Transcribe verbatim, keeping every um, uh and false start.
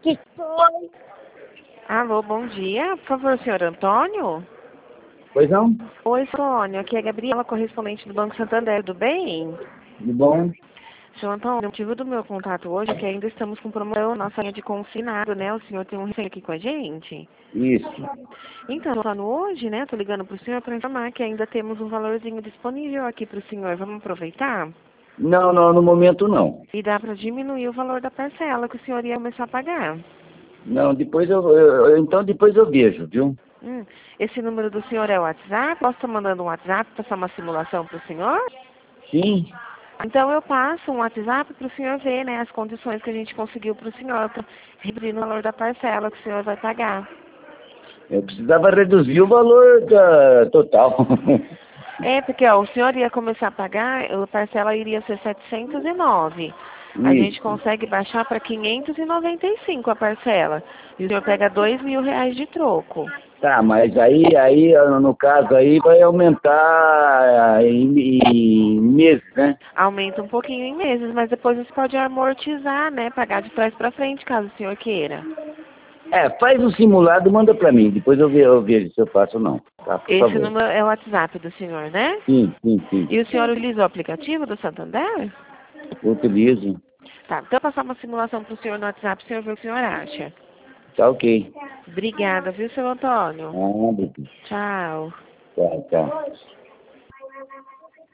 que foi? Alô, bom dia. Por favor, senhor Antônio? Pois não? Oi, Antônio. Aqui é a Gabriela, correspondente do Banco Santander. Tudo bem? Tudo bom? Senhor Antônio, o motivo do meu contato hoje é que ainda estamos com promoção, nossa linha de consignado, né? O senhor tem um recém aqui com a gente? Isso. Então, Antônio, hoje, né? Tô ligando pro senhor para informar que ainda temos um valorzinho disponível aqui pro senhor. Vamos aproveitar? Não, não, no momento não. E dá para diminuir o valor da parcela que o senhor ia começar a pagar. Não, depois eu, eu- eu- então depois eu vejo, viu? Hum, esse número do senhor é o WhatsApp? Posso estar mandando um WhatsApp, passar uma simulação para o senhor? Sim. Então eu passo um WhatsApp para o senhor ver, né, as condições que a gente conseguiu para o senhor, para reduzir o valor da parcela que o senhor vai pagar. Eu precisava reduzir o valor da total. É, porque ó, o senhor ia começar a pagar, a parcela iria ser setecentos e nove. A gente Isso. consegue baixar para quinhentos e noventa e cinco a parcela. E o senhor pega dois mil reais de troco. Tá, mas aí, aí, no caso aí, vai aumentar em, em meses, né? Aumenta um pouquinho em meses, mas depois você pode amortizar, né? Pagar de trás para frente, caso o senhor queira. É, faz um simulado, manda pra mim, depois eu, ve, eu vejo se eu faço ou não, tá? Por Esse favor. número é o WhatsApp do senhor, né? Sim, sim, sim. E o senhor utiliza o aplicativo do Santander? Utilizo. Tá, então eu passar uma simulação para o senhor no WhatsApp, o senhor vê o que o senhor acha. Tá ok. Obrigada, viu, seu Antônio? Nada. Tchau. Tá, tá.